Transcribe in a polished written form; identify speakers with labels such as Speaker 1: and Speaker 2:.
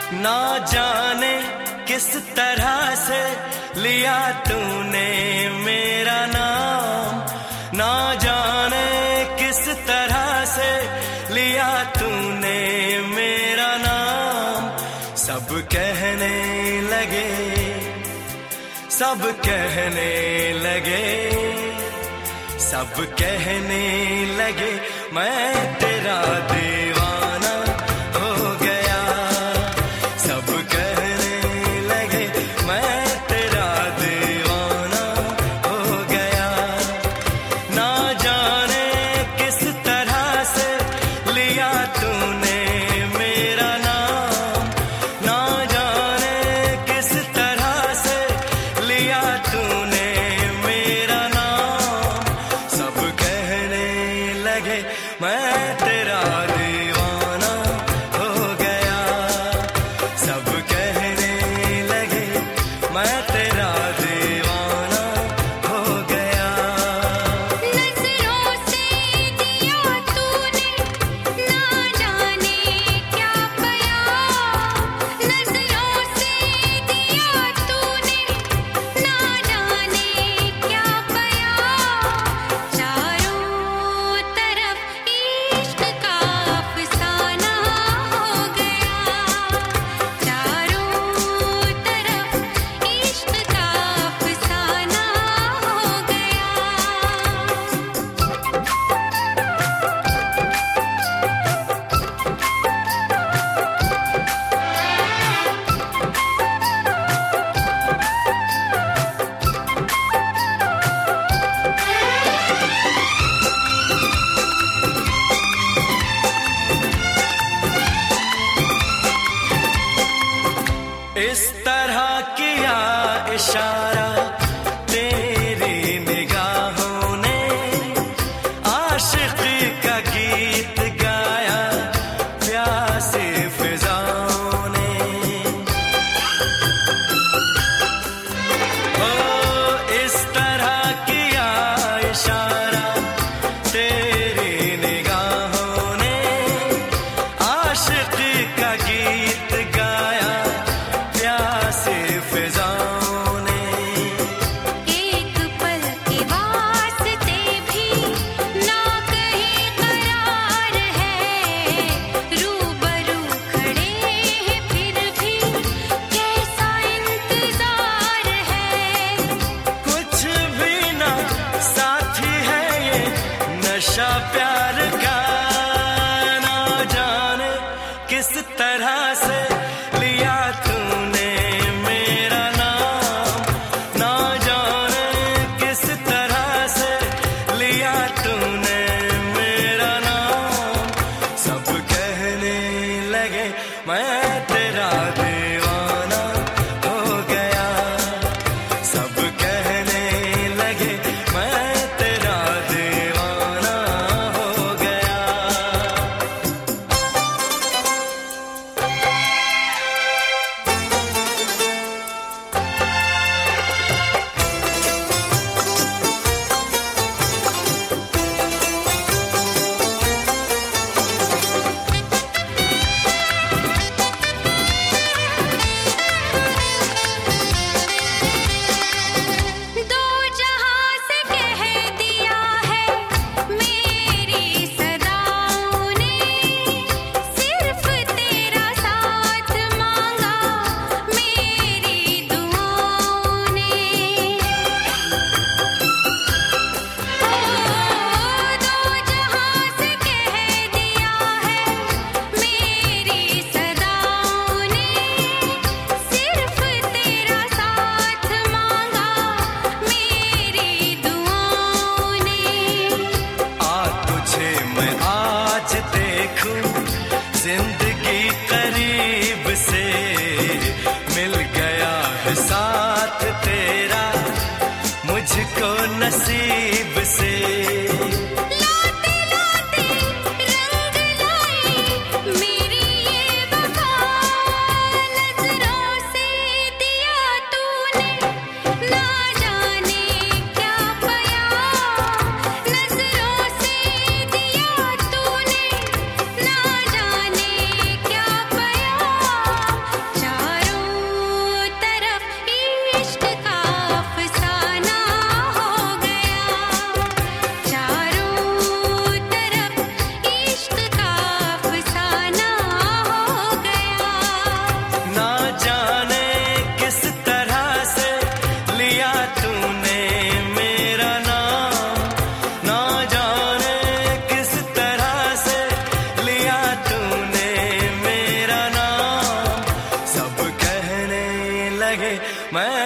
Speaker 1: ना जाने किस तरह से लिया तूने मेरा नाम, ना जाने किस तरह से लिया तूने मेरा नाम। सब कहने लगे, सब कहने लगे, सब कहने लगे मैं तेरा दीवाना हो गया। सब कहने लगे मैं तेरा दीवाना हो गया। ना जाने किस तरह से लिया तूने मेरा नाम, ना जाने किस तरह से लिया तूने मेरा नाम। सब कहने लगे मैं तेरा दीवाना हो गया। सब कहने लगे मैं तेरा दीवाना हो गया।
Speaker 2: नजरों से दिया तूने ना जाने क्या प्यार, नजरों से दिया तूने ना जाने क्या प्यार। चारों तरफ इश्क का अफसाना हो गया, चारों तरफ इश्क का अफसाना हो गया।
Speaker 1: इस तरह किया इशारा तेरी निगाहों ने, आशिकी का गीत गाया प्यासी फिजाओं ने। ओ इस तरह किया इशारा तेरी निगाहों ने, आशिकी का गीत गाया प्यासी फिजाओं ने।
Speaker 2: एक पल के वास्ते भी ना कहीं करार है, रूबरू खड़े हैं फिर भी कैसा इंतजार है।
Speaker 1: कुछ भी ना साथी है ये नशा प्यार का, ना जाने किस तरह से लिया तूने मेरा नाम, ना जाने किस तरह से लिया तूने मेरा नाम। सब कहने लगे मैं तेरा दीवाना हो गया। सब कहने लगे मैं तेरा दीवाना हो गया।
Speaker 2: दो जहां से कह दिया है मेरी सदाओं ने, सिर्फ तेरा साथ मांगा मेरी दुआओं ने। ओ दो जहां से कह दिया है मेरी सदाओं ने, सिर्फ तेरा साथ मांगा मेरी दुआओं ने।
Speaker 1: आ तुझे मैं आज देखूं जिंदगी करीब से, मिल गया है साथ तेरा मुझको नसीब से।
Speaker 2: लाते लाते रंग लाए मेरी ये वफा, नजरों से दिया तूने ना जाने क्या प्यार, नजरों से दिया तूने ना जाने क्या प्यार।
Speaker 1: मैं